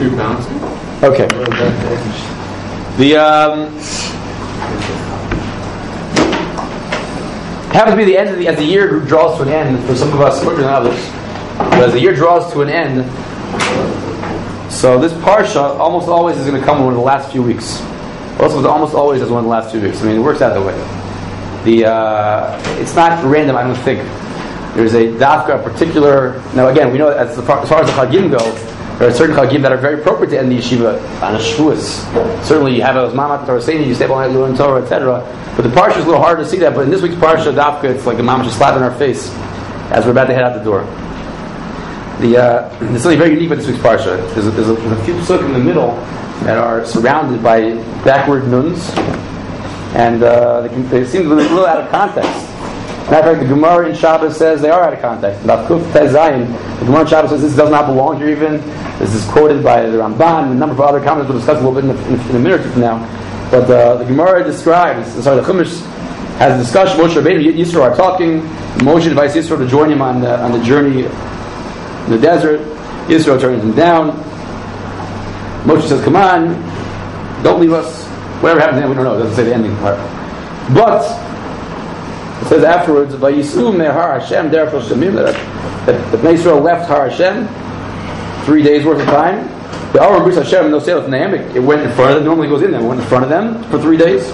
You're bouncing? Okay. The happens to be the end of as the year draws to an end for some of us quicker than others. But as the year draws to an end, so this parsha almost always is going to come in one of the last few weeks. Also, almost always is one of the last few weeks. I mean, it works out that way. It's not random, I don't think. There's a dafka, particular. Now, again, we know as far as the chagim go, there are certain chagim that are very appropriate to end the yeshiva on a shvuas. Certainly, you have a Mama Torah saying you stay all night learning Torah, etc. But the parsha is a little harder to see that. But in this week's parsha dafka, it's like the Mama just slapping our face as we're about to head out the door. There's something very unique with this week's parsha. There's a few psukim in the middle that are surrounded by backward nuns, and they seem a little out of context. Matter of fact, the Gemara in Shabbos says they are out of context. The Gemara in Shabbos says this does not belong here even. This is quoted by the Ramban and a number of other comments we'll discuss a little bit in a minute or two from now. But the Gemara describes, the Chumash has a discussion. Moshe Rabbeinu and Yisro are talking. Moshe invites Yisro to join him on the journey in the desert. Yisro turns him down. Moshe says, "Come on, don't leave us." Whatever happens then, we don't know. It doesn't say the ending part. But it says afterwards, "Vayisu me'Har Hashem derech Shemim," that Bnei Yisrael left Har Hashem 3 days worth of time. The Aron Bris Hashem no Seilaf Nehem. It went in front of them. Normally goes in there. It went in front of them for 3 days.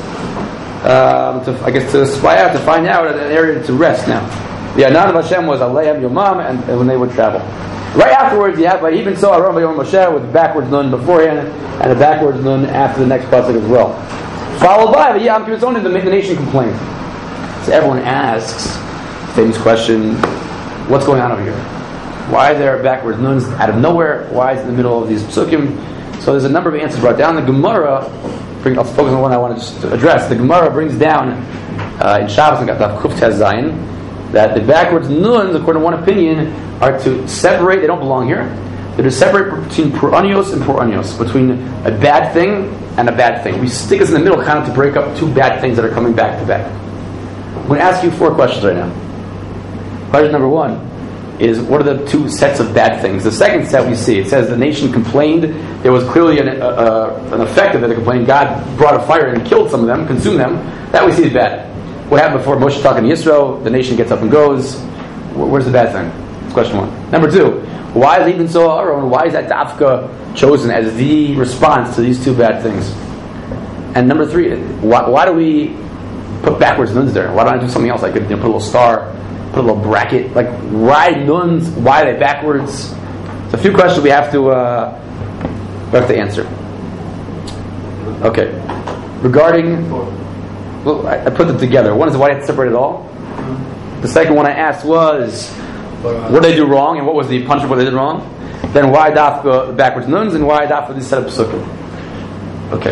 To spy out, to find out an area to rest. Now, the Anan of Hashem was Aleim Yomam, and when they would travel. Right afterwards, you have even so Aaron Vayom Moshe with the backwards nun beforehand and a backwards nun after the next pasuk as well. Followed by the Yom Kippur Zonin, the nation complained. So everyone asks, famous question: what's going on over here? Why are there backwards nuns out of nowhere? Why is it in the middle of these psukim? So there's a number of answers brought down. The Gemara, I'll focus on the one I want to just address. The Gemara brings down in Shabbos and Daf Kuf Tez Zayin that the backwards nuns, according to one opinion, are to separate. They don't belong here. They're to separate between Puranios and Puranios, between a bad thing and a bad thing. We stick us in the middle, kind of to break up two bad things that are coming back to back. I'm going to ask you 4 questions right now. Question number 1 is, what are the 2 sets of bad things? The second set we see, it says the nation complained. There was clearly an effect of it. They complained. God brought a fire and killed some of them, consumed them. That we see is bad. What happened before Moshe talking to Yisro? The nation gets up and goes. Where's the bad thing? That's question 1. Number 2, why is even so Aaron? Why is that dafka chosen as the response to these 2 bad things? And number 3, why do we put backwards nuns there? Why don't I do something else? I could put a little star, put a little bracket. Like, why nuns? Why are they backwards? It's a few questions we have to answer. Okay. Regarding, well, I put them together. One is why they have to separate it all. The second one I asked was, what did they do wrong, and what was the punishment for what they did wrong? Then why dafka backwards nuns, and why dafka this set of psukim? Okay.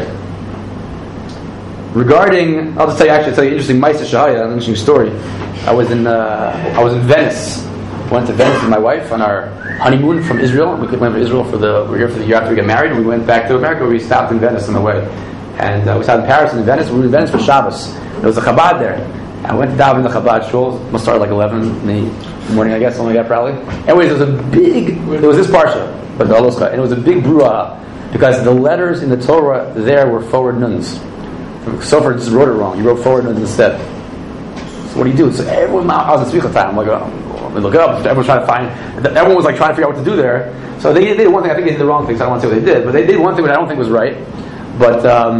Regarding, I'll just tell you an interesting Ma'aseh Shahaya, an interesting story. I was in Venice. I went to Venice with my wife on our honeymoon from Israel. We went to Israel we were here for the year after we got married, and we went back to America. We stopped in Venice on the way, and we stopped in Paris and in Venice. We were in Venice for Shabbos. There was a Chabad there. I went to daven in the Chabad shul. Must start like 11 in the morning, I guess, something like that probably. Anyways, there was this parsha, but and it was a big bruah because the letters in the Torah there were forward nuns. Sofer just wrote it wrong. He wrote forward nuns instead. So what do you do? So everyone, I was in Svicha time. I'm like, let me look it up. Everyone was like trying to figure out what to do there. So they did one thing. I think they did the wrong thing. So I don't want to say what they did, but they did one thing that I don't think was right. But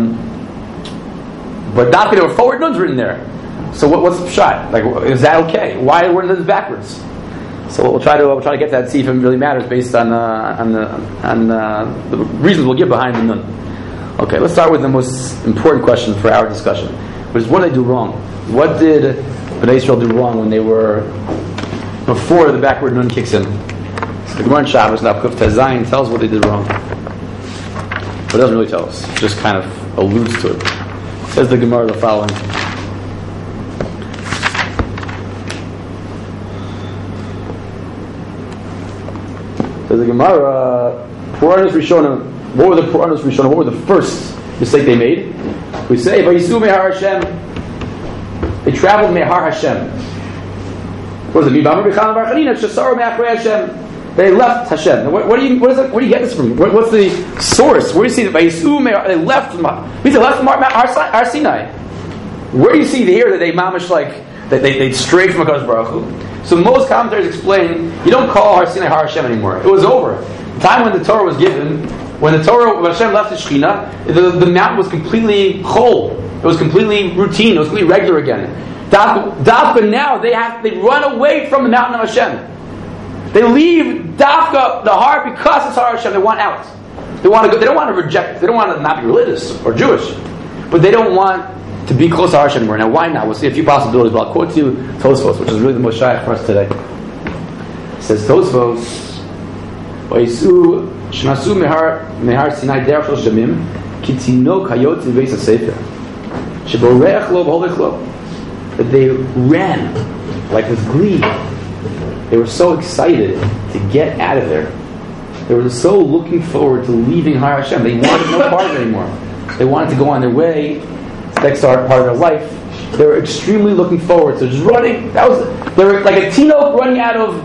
there were forward nuns written there. So what's the shot? Like, is that okay? Why were nuns backwards? So we'll try to get that, see if it really matters based on the reasons we'll give behind the nun. Okay, let's start with the most important question for our discussion, which is, what did they do wrong? What did Bnei Yisrael do wrong when they were before the backward nun kicks in? So the Gemara in Shabbos, now Kuf Tez Zayin, tells what they did wrong, but it doesn't really tell us. It just kind of alludes to it. It says the Gemara the following. So the Gemara, Puranos Rishonim, what were the Puranos Rishonim? What were the first mistake they made? We say, Vayisu Mehar Hashem. They traveled Mehar Hashem. What does it mean? They left Hashem. Where do you get this from? What's the source? Where do you see that they left from Har Sinai? Where do you see here that they mamish they strayed from HaKadosh Baruch Hu? So most commentators explain you don't call Har Sinai Har Hashem anymore. It was over. The time when the Torah was given, when Hashem left the Shekhinah, the mountain was completely chol. It was completely routine. It was completely regular again. Dafka now they run away from the mountain of Hashem. They leave Dafka the heart because it's Har Hashem. They want out. They want to go. They don't want to reject. They don't want to not be religious or Jewish, but they don't want to be close to Har Hashem anymore. Now, why not? We'll see a few possibilities. But I'll quote to you Tosfos, which is really the most shaykh for us today. It says Tosfos, "Vaysu shnasu mehar Sinai derech shel shamim kitinok hayot in sefer sheboreach lo v'holech lo." That they ran like with glee. They were so excited to get out of there. They were so looking forward to leaving Har Hashem. They wanted no part of it anymore. They wanted to go on their way. Next part of their life. They were extremely looking forward to just running. They were like a teenage running out of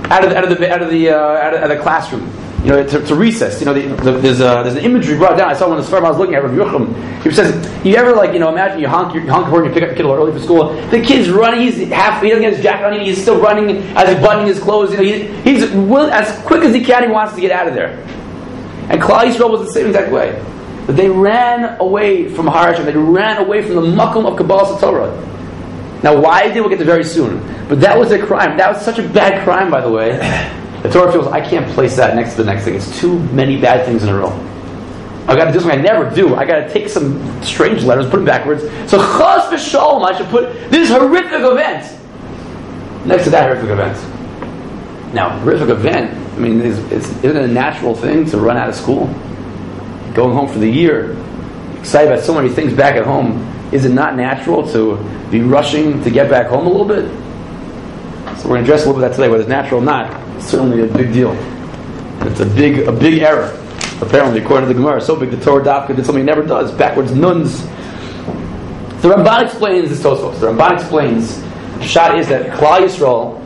the classroom. To recess. There's an imagery brought down. I saw one of the Sfarim I was looking at, Rav Yucham. He says, you ever imagine you honk before you pick up your kid a little early for school. The kid's running. He doesn't get his jacket on. He's still running as he's buttoning his clothes. He's as quick as he can. He wants to get out of there. And Klal Yisrael was the same exact way. But they ran away from Har Hashem. They ran away from the makom of Kabbalas Torah. Now, why did we'll get to very soon? But that was a crime. That was such a bad crime, by the way. The Torah feels I can't place that next to the next thing. It's too many bad things in a row. I got to do something I never do. I got to take some strange letters, put them backwards. So chas v'shalom, I should put this horrific event next to that horrific event. Now, horrific event. I mean, isn't it a natural thing to run out of school? Going home for the year, excited about so many things back at home. Is it not natural to be rushing to get back home a little bit? So we're going to address a little bit of that today, whether it's natural or not. It's certainly a big deal. It's a big error. Apparently, according to the Gemara, so big the Torah Dafka did something it never does. Backwards nuns. The Ramban explains this Tosfos. The Ramban explains the shot is that Klal Yisrael,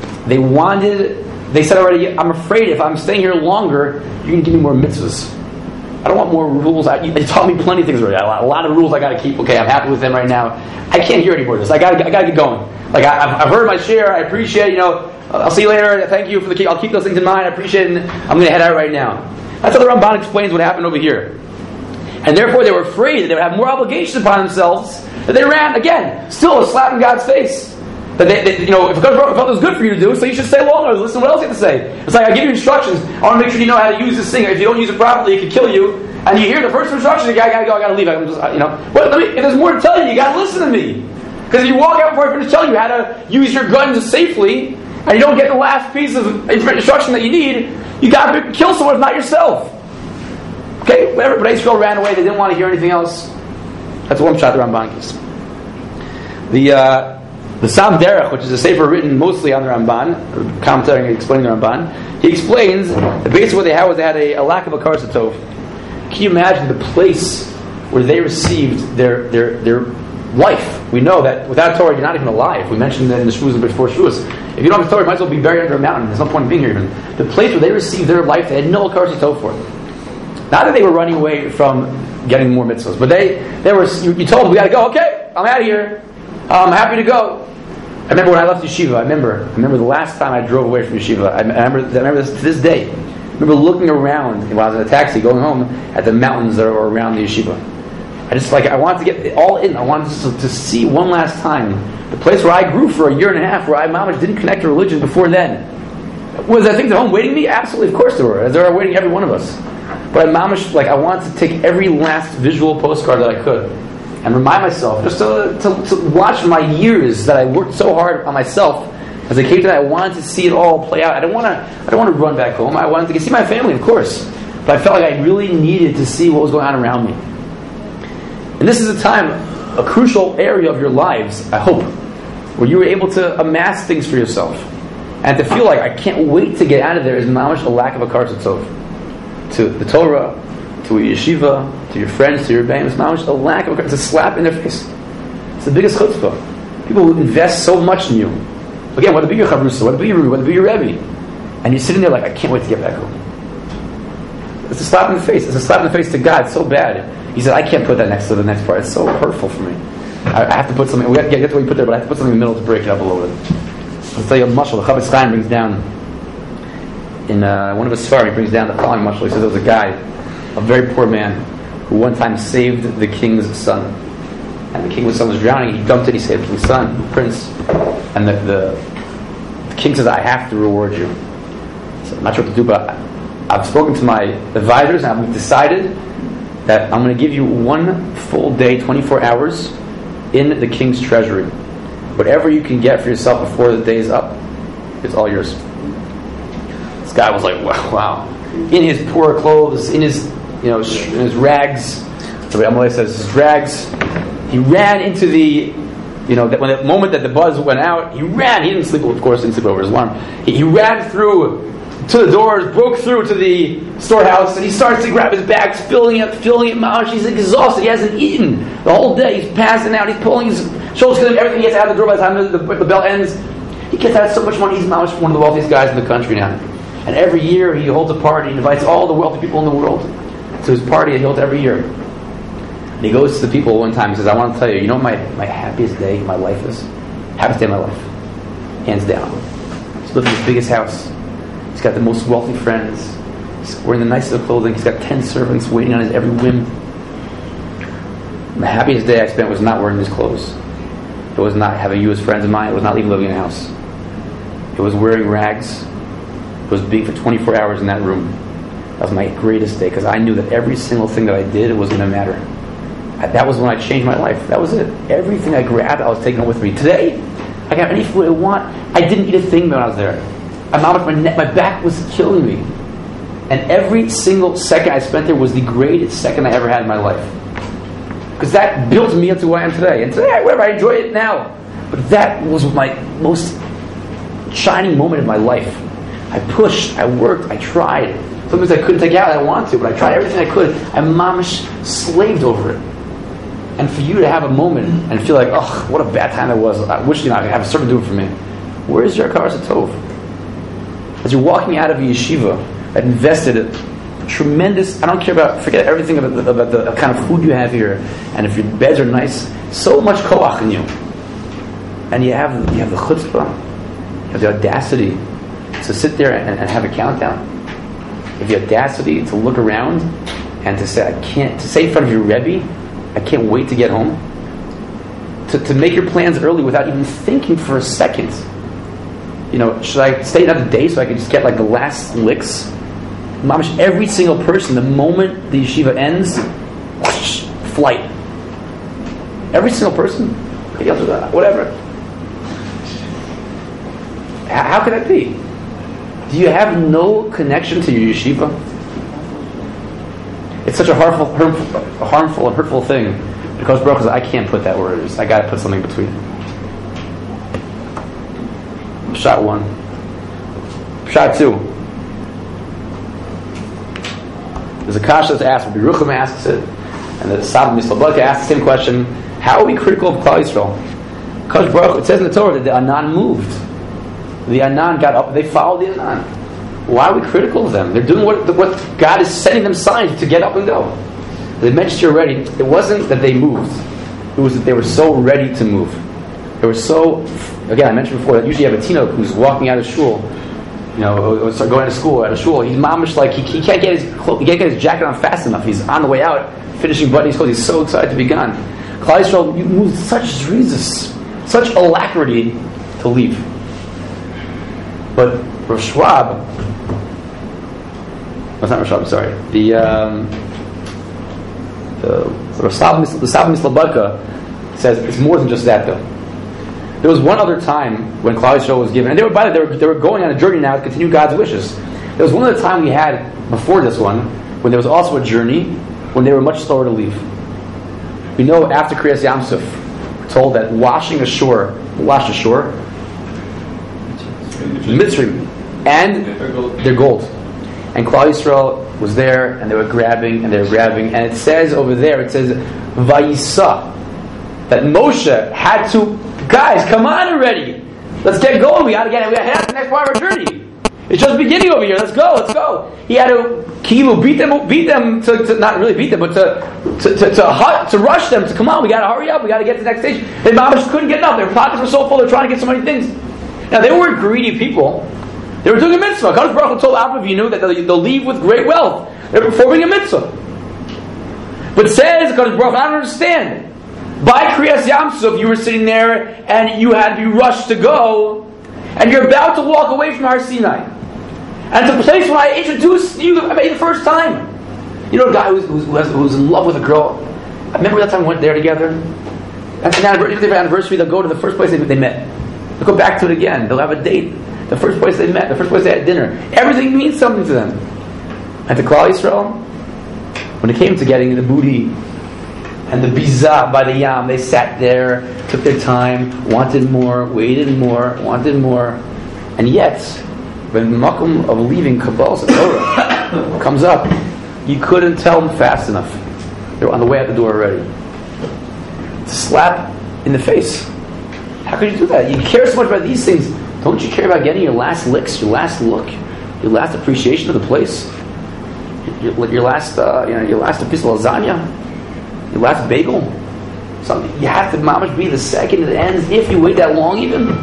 they said already, I'm afraid if I'm staying here longer, you're going to give me more mitzvahs. I don't want more rules. You taught me plenty of things already. A lot of rules I got to keep. Okay, I'm happy with them right now. I can't hear any more of this. I got to get going. I've heard my share. I appreciate. I'll see you later. Thank you for the key. I'll keep those things in mind. I appreciate it. I'm going to head out right now. That's how the Ramban explains what happened over here. And therefore, they were afraid that they would have more obligations upon themselves. That they ran again, still a slap in God's face. That if it was good for you to do, so you should stay longer. Listen to what else you have to say. It's like I give you instructions. I want to make sure you know how to use this thing. If you don't use it properly, it could kill you. And you hear the first instruction, I gotta go. I gotta leave. If there's more to tell you, you gotta listen to me. Because if you walk out before I finish telling you how to use your guns safely, and you don't get the last piece of instruction that you need, you gotta kill someone, not yourself. Okay, whatever. But Israel ran away. They didn't want to hear anything else. That's one shot the Ramban gives. The Sam Derech, which is a sefer written mostly on the Ramban, commentating and explaining the Ramban, he explains that basically what they had was they had a lack of a Karas Tov. Can you imagine the place where they received their life? We know that without Torah, you're not even alive. We mentioned that in the Shmuz before Shmuz. If you don't have Torah, you might as well be buried under a mountain. There's no point in being here even. The place where they received their life, they had no Karas Tov for it. Not that they were running away from getting more mitzvahs, but they were. You told them, we got to go. Okay, I'm out of here. I'm happy to go. I remember when I left yeshiva. I remember the last time I drove away from yeshiva. I remember this to this day. I remember looking around while I was in a taxi going home at the mountains that were around the yeshiva. I wanted to get it all in. I wanted to see one last time the place where I grew for a year and a half, where I mamish didn't connect to religion before then. Was there things at home waiting me? Absolutely, of course there were. As there are waiting every one of us. But I mamish, I wanted to take every last visual postcard that I could and remind myself, just to watch my years that I worked so hard on myself. As I came to that, I wanted to see it all play out. I don't want to run back home. I wanted to see my family, of course. But I felt like I really needed to see what was going on around me. And this is a time, a crucial area of your lives, I hope, where you were able to amass things for yourself. And to feel like I can't wait to get out of there is mamish a lack of a Karas Tov. To the Torah, to a yeshiva, to your friends, to your band, it's mamish a lack of it's a slap in their face. It's the biggest chutzpah. People who invest so much in you. Again, whether it be your chavrusa, whether it be your Rebbe, And you're sitting there like, I can't wait to get back home. It's a slap in the face. It's a slap in the face to God. It's so bad. He said, I can't put that next to the next part. It's so hurtful for me. I have to put something, we have to get to what you put there, but I have to put something in the middle to break it up a little bit. I'll tell you a mashal. The Chavetz Chaim brings down, in one of his svarim, he brings down the following mashal. He says there was a guy, a very poor man, who one time saved the king's son. And the king's son was drowning. He dumped it. He saved the king's son, the prince. And the king says, I have to reward you. So I'm not sure what to do, but I've spoken to my advisors and I've decided that I'm going to give you 1 full day, 24 hours in the king's treasury. Whatever you can get for yourself before the day is up, it's all yours. This guy was like, wow. In his poor clothes, in his rags. So Amalek says his rags. He ran into the, when the moment that the buzz went out, he ran. He didn't sleep, of course, didn't sleep over his alarm. He ran through to the doors, broke through to the storehouse, and he starts to grab his bags, filling it. He's exhausted. He hasn't eaten the whole day. He's passing out. He's pulling his shoulders to him. Everything he gets out of the door by the time the bell ends. He gets out so much money. He's one of the wealthiest guys in the country now. And every year he holds a party and invites all the wealthy people in the world to his party that he holds every year. And he goes to the people one time and says, I want to tell you, what my happiest day in my life is? Happiest day of my life. Hands down. He's living in his biggest house. He's got the most wealthy friends. He's wearing the nicest of clothing. He's got 10 servants waiting on his every whim. And the happiest day I spent was not wearing his clothes. It was not having you as friends of mine. It was not even living in a house. It was wearing rags. It was being for 24 hours in that room. That was my greatest day because I knew that every single thing that I did, it was going to matter. That was when I changed my life. That was it. Everything I grabbed, I was taking it with me. Today, I got any food I want. I didn't eat a thing when I was there. My back was killing me. And every single second I spent there was the greatest second I ever had in my life. Because that built me into who I am today. And today, I enjoy it now. But that was my most shining moment of my life. I pushed, I worked, I tried. Sometimes I couldn't take out, I wanted to, but I tried everything I could. I mamish slaved over it. And for you to have a moment and feel like, oh, what a bad time that was. I wish I could have something to do it for me. Where's your Hakaras Hatov? As you're walking out of a yeshiva that invested a tremendous, I don't care about, forget everything about the kind of food you have here, and if your beds are nice, so much koach in you. And you have the chutzpah, you have the audacity to sit there and have a countdown. You have the audacity to look around and to say, to say in front of your Rebbe, I can't wait to get home. To make your plans early without even thinking for a second. Should I stay another day so I can just get like the last licks? Mamish, every single person, the moment the yeshiva ends, whoosh, flight. Every single person, whatever. How could that be? Do you have no connection to your yeshiva? It's such a harmful and hurtful thing because Baruch says, I can't put that where it is. I got to put something between. Shot 1. Shot 2. There's a kasha that's asked. Rabbi Yerucham asks it, and the Sab Mislabaka asks the same question. How are we critical of Klal Yisrael? Because Baruch, it says in the Torah that the Anan moved. The Anan got up. They followed the Anan. Why are we critical of them? They're doing what God is sending them signs to get up and go. They mentioned you already. It wasn't that they moved. It was that they were so ready to move. They were so. Again, I mentioned before that usually you have a teenager who's walking out of shul, or start going to school at a shul. He's mamish like he can't get his jacket on fast enough. He's on the way out, finishing buttoning his clothes. He's so excited to be gone. Klal Yisrael moved such zrizis, such alacrity to leave. But Rav Schwab, that's not Rav Schwab. Sorry, the Sab Mislabaka says it's more than just that though. There was one other time when Klal Yisrael was given, and they were going on a journey now to continue God's wishes. There was one other time we had before this one when there was also a journey when they were much slower to leave. We know after Kriyas Yamsuf, we're told that washed ashore, Mitzrayim, and their gold. And Klal Yisrael was there, and they were grabbing, and it says over there, Vayisa, that Moshe had to, guys, come on already. Let's get going. We got to head out to the next part of our journey. It's just beginning over here. Let's go. He had to beat them to not really beat them, but to rush them to come on. We got to hurry up. We got to get to the next stage. They just couldn't get enough. Their pockets were so full. They're trying to get so many things. Now they weren't greedy people. They were doing a mitzvah. Kadosh Baruch Hu told Avraham Avinu that they'll leave with great wealth. They're performing a mitzvah. But says Kadosh Baruch Hu, I don't understand. By Kriyas Yamsuf, you were sitting there and you had to be rushed to go, and you're about to walk away from Har Sinai. And it's a place where I introduced you the first time. You know a guy who was in love with a girl. I remember that time we went there together. And if they have an anniversary, they'll go to the first place they met. They'll go back to it again. They'll have a date. The first place they met, the first place they had dinner. Everything means something to them. And to Klal Yisrael, when it came to getting the booty and the bizah by the yam, they sat there, took their time, wanted more, waited more, wanted more. And yet, when the makom of leaving Kabbalah Torah comes up, you couldn't tell them fast enough. They were on the way out the door already. It's a slap in the face. How could you do that? You care so much about these things. Don't you care about getting your last licks, your last look, your last appreciation of the place, your last piece of lasagna, your last bagel? Something you have to mamash be the second it ends if you wait that long even.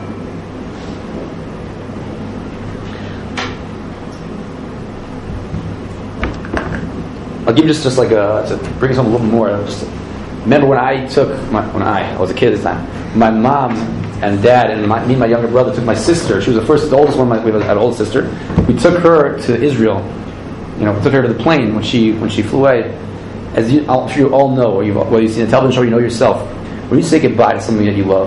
I'll give you just like to bring us home a little more. Remember when I was a kid at this time, my mom and dad and me and my younger brother took my sister. She was the oldest one. We had an older sister. We took her to Israel. We took her to the plane when she flew away. As I'm sure you all know, or you've seen a television show, you know yourself. When you say goodbye to somebody that you love,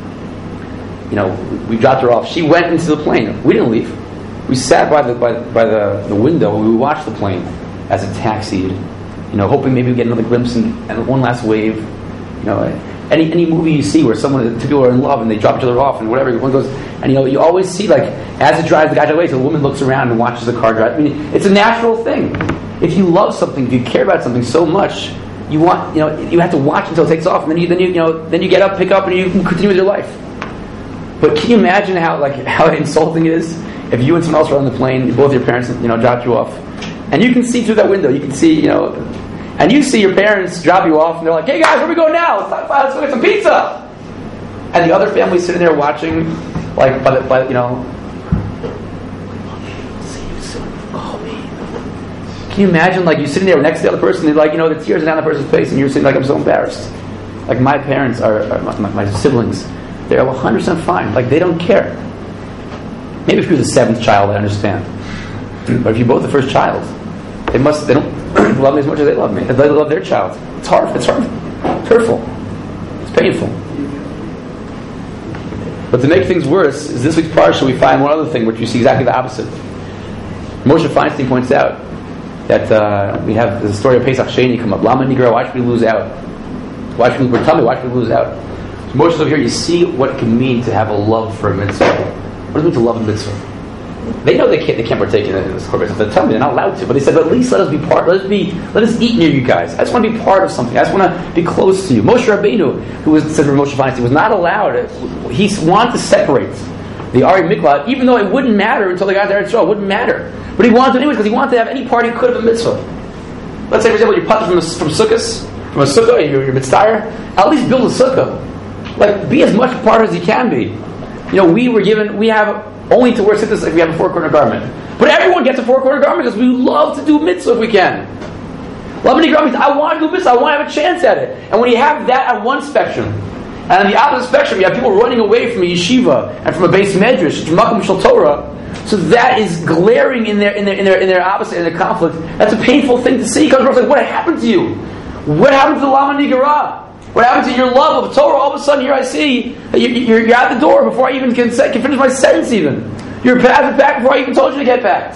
we dropped her off. She went into the plane. We didn't leave. We sat by the window and we watched the plane as it taxied. Hoping maybe we get another glimpse and one last wave. Any movie you see where two people are in love and they drop each other off and whatever, one goes, and you always see, like, as it drives the guy away, so the woman looks around and watches the car drive. I mean, it's a natural thing. If you love something, if you care about something so much, you want, you have to watch until it takes off, and then you get up, pick up, and you can continue with your life. But can you imagine how insulting it is if you and someone else are on the plane, both your parents, dropped you off, and you can see through that window, you can see, and you see your parents drop you off, and they're like, "Hey guys, where we go now? Let's go get some pizza." And the other family's sitting there watching, like, Can you imagine, like, you sitting there next to the other person, and, like, the tears are down the person's face, and you're sitting like, "I'm so embarrassed." Like, my parents my siblings, they're 100% fine. Like, they don't care. Maybe if you're the seventh child, I understand. But if you're both the first child, they don't love me as much as they love me. They love their child. It's hard. It's hurtful. It's painful. But to make things worse, is this week's parsha we find one other thing, which we see exactly the opposite. Moshe Feinstein points out that we have the story of Pesach Sheni come up. Lama Nigra, why should we lose out? Why should we lose out? So Moshe's over here, you see what it can mean to have a love for a mitzvah. What does it mean to love a mitzvah? They know they can't partake in this korban. They tell me they're not allowed to, but they said, at least let us be part. Let us eat near you guys. I just want to be part of something. I just want to be close to you. Moshe Rabbeinu, who said for Moshe Feinstein, was not allowed. He wanted to separate the Ari Miklat, even though it wouldn't matter until the guys there at Yisrael. It wouldn't matter, but he wanted to anyway because he wanted to have any part he could of a mitzvah. Let's say, for example, you're putting from a sukkah, you're mitzvah. At least build a sukkah. Like, be as much a part as you can be. We have only to wear tzitzis if we have a four-corner garment. But everyone gets a four-corner garment because we love to do mitzvah if we can. Lamani garment, I want to do mitzvah, I want to have a chance at it. And when you have that on one spectrum, and on the opposite spectrum, you have people running away from a yeshiva and from a base medrash, from Makom Shel Torah. So that is glaring in their opposite, in their conflict. That's a painful thing to see. Because like, what happened to you? What happened to the Lamani Garah? What happened to your love of Torah? All of a sudden, here I see that you're at the door before I even can finish my sentence. Even you're passing back before I even told you to get back.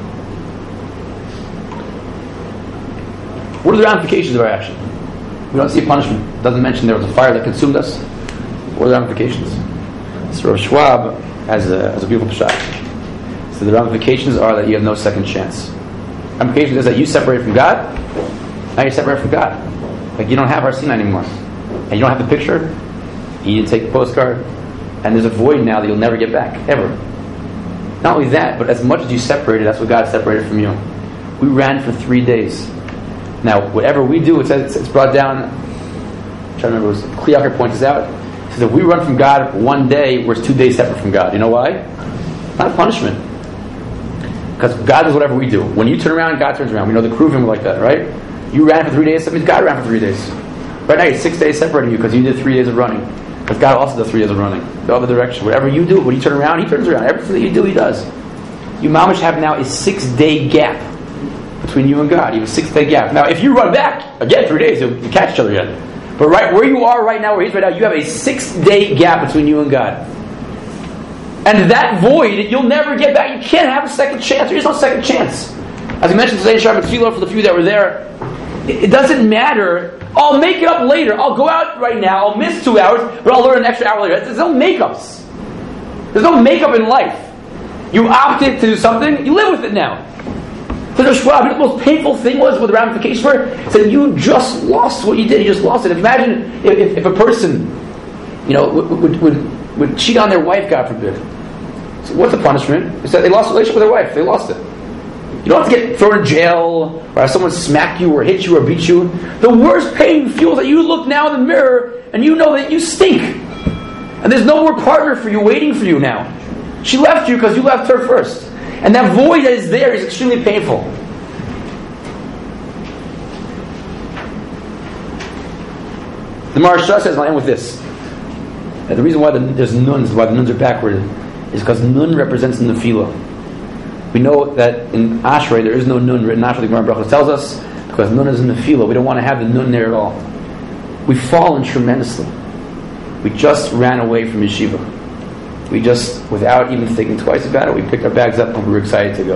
What are the ramifications of our action? We don't see a punishment. It doesn't mention there was a fire that consumed us. What are the ramifications? So Rav Schwab has a beautiful pshat. So the ramifications are that you have no second chance. The ramification is that you separate from God. Now you're separated from God. Like, you don't have Har Sinai anymore. And you don't have the picture, you didn't take the postcard, and there's a void now that you'll never get back, ever. Not only that, but as much as you separated, that's what God separated from you. We ran for 3 days. Now, whatever we do, it's brought down. I'm trying to remember, Kli Yakar points this out. He says if we run from God 1 day, we're 2 days separate from God. You know why? Not a punishment. Because God does whatever we do. When you turn around, God turns around. We know the Kruvim were like that, right? You ran for 3 days, that means God ran for 3 days. Right now, you're 6 days separating you because you did 3 days of running. Because God also does 3 days of running. The other direction. Whatever you do, when you turn around, He turns around. Everything that you do, He does. You mamish have now a 6-day gap between you and God. You have a 6-day gap. Now, if you run back, again, 3 days, you'll catch each other again. But right where you are right now, where He's right now, you have a 6-day gap between you and God. And that void, you'll never get back. You can't have a second chance. There is no second chance. As we mentioned today, Shabbat Tefillah, for the few that were there, it doesn't matter. I'll make it up later. I'll go out right now. I'll miss 2 hours, but I'll learn an extra hour later. There's no makeups. There's no makeup in life. You opted to do something, you live with it now. So the Schwab, you know what the most painful thing was, what the ramifications were? It's that you just lost what you did. You just lost it. Imagine if a person, would cheat on their wife, God forbid. So what's the punishment? It's that they lost a relationship with their wife. They lost it. You don't have to get thrown in jail, or have someone smack you, or hit you, or beat you. The worst pain feels that you look now in the mirror, and you know that you stink. And there's no more partner for you waiting for you now. She left you because you left her first. And that void that is there is extremely painful. The Maharsha says, and I'll end with this, that the reason why there's nuns, why the nuns are backward, is because nun represents Nefila. We know that in Ashrei there is no nun written. Ashrei, the Gemara Brachos tells us, because nun is in Nefila. We don't want to have the nun there at all. We've fallen tremendously. We just ran away from yeshiva. We just, without even thinking twice about it, we picked our bags up and we were excited to go.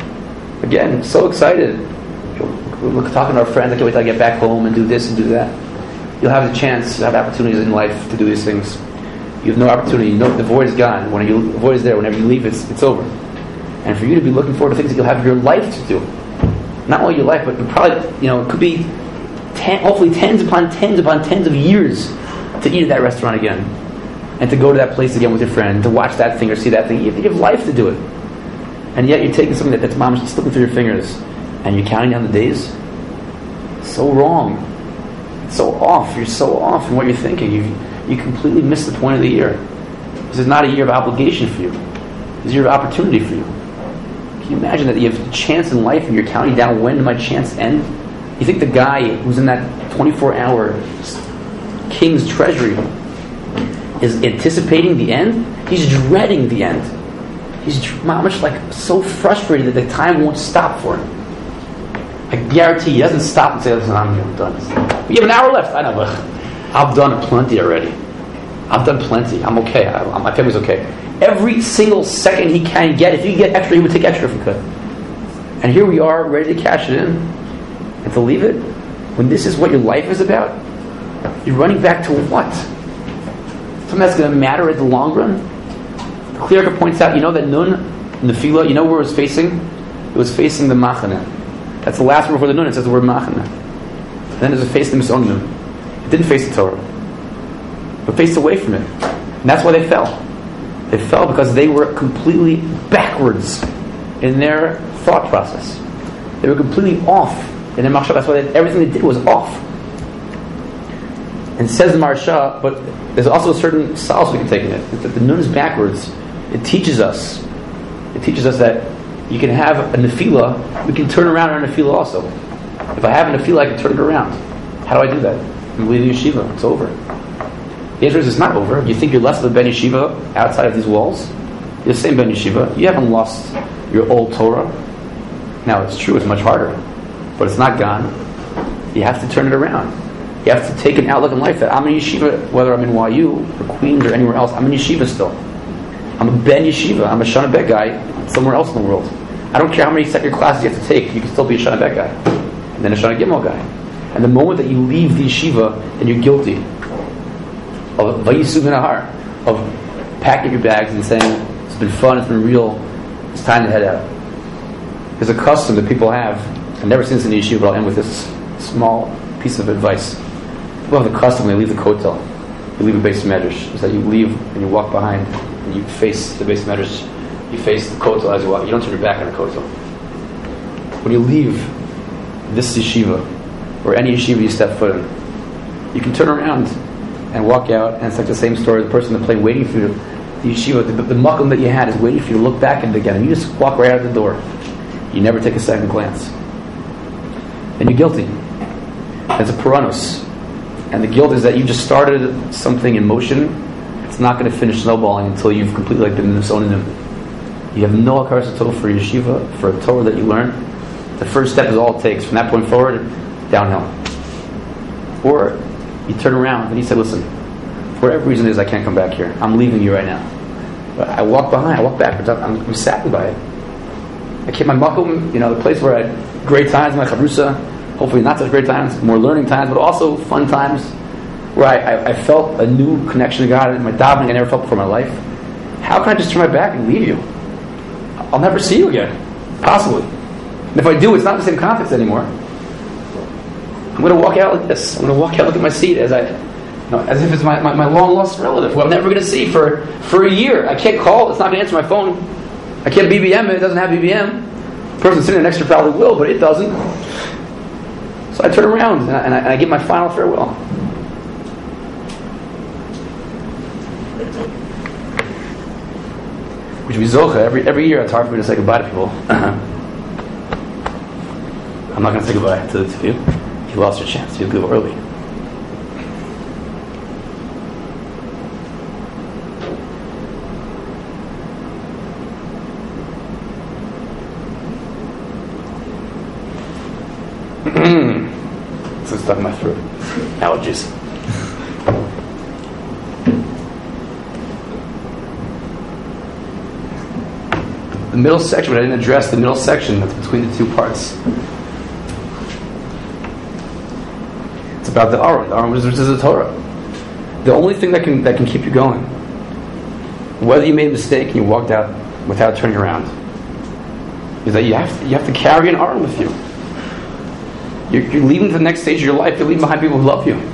Again, so excited. We're talking to our friends, I can't wait till I get back home and do this and do that. You'll have the chance, you'll have opportunities in life to do these things. You have no opportunity. You know the void is gone. When the void is there, whenever you leave, it's over. And for you to be looking forward to things that you'll have your life to do. Not only your life, but probably, it could be hopefully tens upon tens of years to eat at that restaurant again. And to go to that place again with your friend, to watch that thing or see that thing. You have life to do it. And yet you're taking something that's mom slipping through your fingers, and you're counting down the days. So wrong. So off. You're so off in what you're thinking. You completely miss the point of the year. This is not a year of obligation for you. This is a year of opportunity for you. Can you imagine that you have a chance in life and you're counting down when did my chance end? You think the guy who's in that 24-hour king's treasury is anticipating the end? He's dreading the end. He's much so frustrated that the time won't stop for him. I guarantee he doesn't stop and say, listen, I'm done. You have an hour left. I know, but I've done plenty already. I've done plenty. I'm okay. My family's okay. Every single second he can get, if he could get extra, he would take extra if he could. And here we are, ready to cash it in. And to leave it, when this is what your life is about, you're running back to what? Something that's going to matter in the long run? Kli Yakar points out, that Nun, Nefila, where it was facing? It was facing the Machane. That's the last word before the Nun. It says the word Machane. Then there's a face the Misonnim. It didn't face the Torah, but faced away from it. And that's why they fell. They fell because they were completely backwards in their thought process. They were completely off in their machshava. That's why everything they did was off. And says the Maharsha, but there's also a certain solace we can take in it. That the Nun is backwards. It teaches us that you can have a nefila, we can turn around our nefila also. If I have a nefila, I can turn it around. How do I do that? I'm leaving yeshiva. It's over. The answer is it's not over. You think you're less of a ben yeshiva outside of these walls? You're the same ben yeshiva. You haven't lost your old Torah. Now it's true, it's much harder. But it's not gone. You have to turn it around. You have to take an outlook in life that I'm in yeshiva, whether I'm in YU or Queens or anywhere else, I'm in yeshiva still. I'm a ben yeshiva. I'm a Shana Bet guy somewhere else in the world. I don't care how many second classes you have to take, you can still be a Shana Bet guy. And then a Shana Gimel guy. And the moment that you leave the yeshiva, then you're guilty of Vayisu Minahar, of packing your bags and saying, it's been fun, it's been real, it's time to head out. There's a custom that people have, I've never seen this in the yeshiva, but I'll end with this small piece of advice. People have the custom when they leave the kotel, you leave a base medrash, is that you leave and you walk behind and you face the base medrash, you face the kotel as you walk. You don't turn your back on the kotel. When you leave this yeshiva, or any yeshiva you step foot in, you can turn around and walk out, and it's like the same story. The person in the plane waiting for you, the yeshiva, the makom that you had is waiting for you to look back at it again, and you just walk right out the door. You never take a second glance. And you're guilty. It's a piranus. And the guilt is that you just started something in motion. It's not going to finish snowballing until you've completely been in this onanim. You have no hakaras Torah for yeshiva, for a Torah that you learn. The first step is all it takes. From that point forward, downhill. Or you turn around and you say, listen, for whatever reason it is I can't come back here. I'm leaving you right now. But I walk backwards. I'm saddened by it. I keep my makom, the place where I had great times, my chavrusa, hopefully not such great times, more learning times, but also fun times, where I felt a new connection to God and my davening I never felt before in my life. How can I just turn my back and leave you? I'll never see you again. Possibly. And if I do, it's not the same context anymore. I'm going to walk out like this. I'm going to walk out, look at my seat as if it's my long lost relative who I'm never going to see for a year. I can't call. It's not going to answer my phone. I can't BBM it. It doesn't have BBM. The person sitting next to probably will, but it doesn't. So I turn around and I give my final farewell. Which we zocha every year. It's hard for me to say goodbye to people. I'm not going to say goodbye to you. You lost your chance. You'll go early. It's stuck in my throat. Allergies. The middle section, but I didn't address the middle section that's between the two parts. It's about the Aron. The Aron which is the Torah. The only thing that can keep you going, whether you made a mistake and you walked out without turning around, is that you have to carry an Aron with you. You're leaving to the next stage of your life. You're leaving behind people who love you.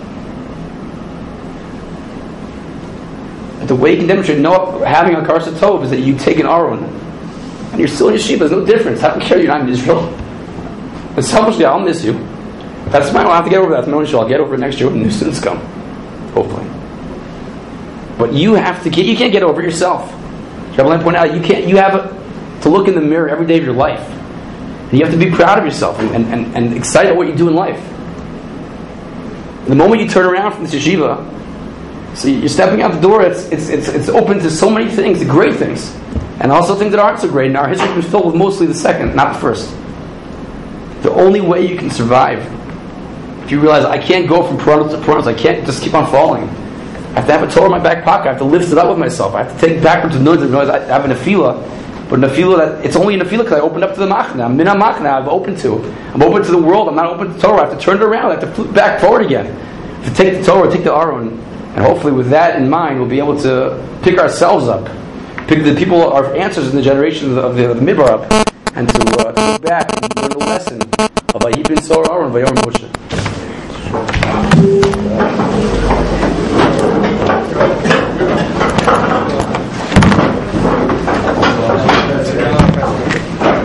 The way you can demonstrate having a Hakaras Tov is that you take an Aron and you're still in yeshiva. There's no difference. I don't care you're not in Israel. And selfishly, I'll miss you. That's fine. I'll have to get over that. That's no issue. I'll get over it next year when new students come. Hopefully. But you can't get over it yourself. Rabbi pointed out, you have to look in the mirror every day of your life. And you have to be proud of yourself and excited about what you do in life. The moment you turn around from this yeshiva, so you're stepping out the door, it's open to so many things, the great things. And also things that aren't so great. And our history was filled with mostly the second, not the first. The only way you can survive, if you realize I can't go from piranhas to piranhas, I can't just keep on falling. I have to have a Torah in my back pocket. I have to lift it up with myself. I have to take it backwards to nuns and realize I have a nefila. But nefila, it's only a nefila because I opened up to the machna. I'm mina machna. I'm open to the world. I'm not open to Torah. I have to turn it around. I have to flip back forward again. I have to take the Torah, take the Aron, and hopefully with that in mind, we'll be able to pick ourselves up, pick the people, our answers in the generations of the Midbar up, and to look back and learn the lesson of Vayibin Sor Aron Vayom Moshe.